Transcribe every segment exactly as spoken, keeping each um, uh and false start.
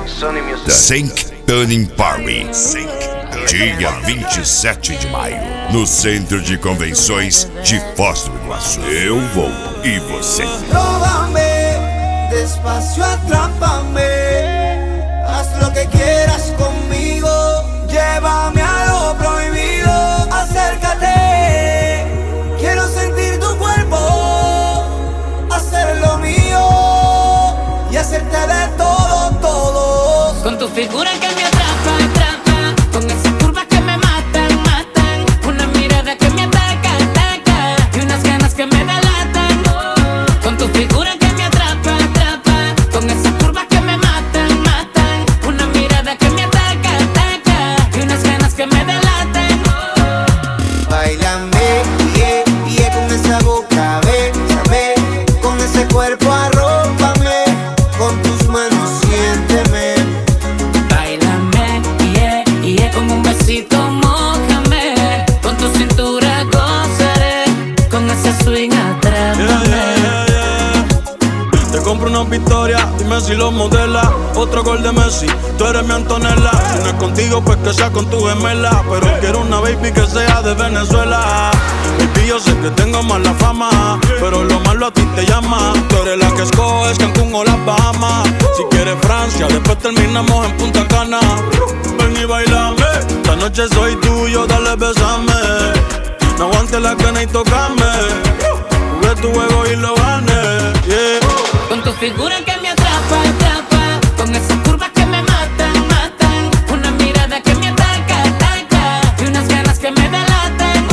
The Sync Tuning Party, dia vinte e sete de maio, no Centro de Convenções de Foz do Iguaçu. Eu vou e você. Róbame, despacio atrápame, haz lo que quieras conmigo, llévame a lo prohibido, acércate, quiero sentir tu cuerpo, hacer lo mío y hacerte de todo, todo. Con tu figura que me atrapa, atrapa, con esas curvas que me matan, matan, una mirada que me ataca, ataca, y unas ganas que me delatan. Con tu figura que me atrapa, atrapa, con esas curvas que me matan, matan, una mirada que me ataca, ataca, y unas ganas que me delatan. Báilame, yeah, yeah, con esa boca, bésame, con ese cuerpo arrópame, con tus manos siénteme. Bailame, yeah, yeah, con un besito mójame, con tu cintura gozaré, con ese swing atrápame. Yeah, yeah, yeah. Te compro una victoria, dime si lo modela. Otro gol de Messi, tú eres mi Antonella. Si no es contigo, pues que sea con tu gemela. Pero quiero una baby que sea de Venezuela. Baby, yo sé que tengo mala fama, pero lo malo a ti te llama. Tú eres la que escoges Cancún o las Bahamas. Si quieres Francia, después terminamos en Punta Cana. Ven y bailame, esta noche soy tuyo, dale besame. No aguantes la gana y tocame. Jugué tu juego y lo gané, yeah. Con tu figura que me atrapa, atrapa, con esas curvas que me matan, matan, una mirada que me ataca, ataca, y unas ganas que me delatan.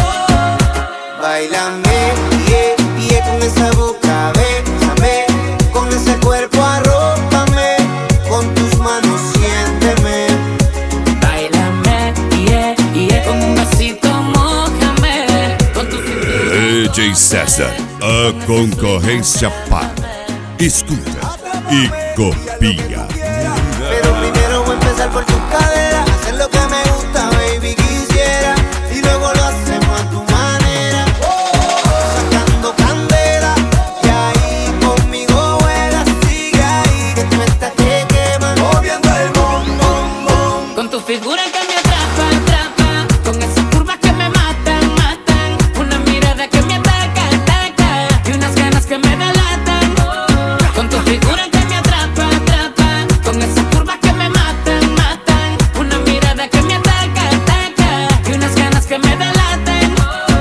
Báilame, yeah, yeah, con esa boca, bésame, con ese cuerpo arrópame, con tus manos siénteme. Bailame, yeah, yeah, con un besito mójame, con tu cintura. D J César, a concorrência para. Escuta e copia. Pero primero voy a empezar por tu cadera, hacer lo que me gusta, baby, quisiera, y luego lo hacemos a tu manera, sacando candela, y ahí conmigo juegas, sigue ahí, que tú estás que quemas, moviendo el bom, bom, bom. Con tu figura que me atrapa, atrapa, con esas curvas que me matan, matan, una mirada que me ataca, ataca, y unas ganas que me delatan. Con tu figura que me atrapa, atrapa, con esas curvas que me matan, matan, una mirada que me ataca, ataca, y unas ganas que me delatan.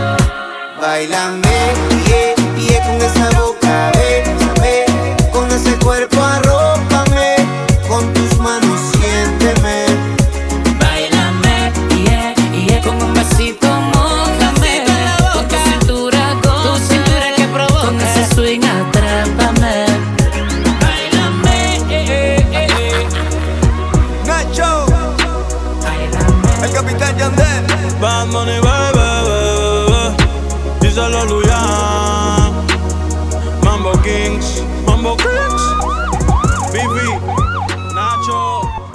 Báilame, yeah, yeah, con esa boca, bésame, con ese cuerpo arrópame, con tus manos siénteme. Bailame, yeah, yeah, con un besito mójame, con tu cintura, tu cintura que provoca, con ese swing atrápame. Bailame, eh, eh, eh. Nacho, Bailame. el capitán Yandel. Bad Money, baby, baby, díselo Luyan. Mambo Kings, Mambo Kings.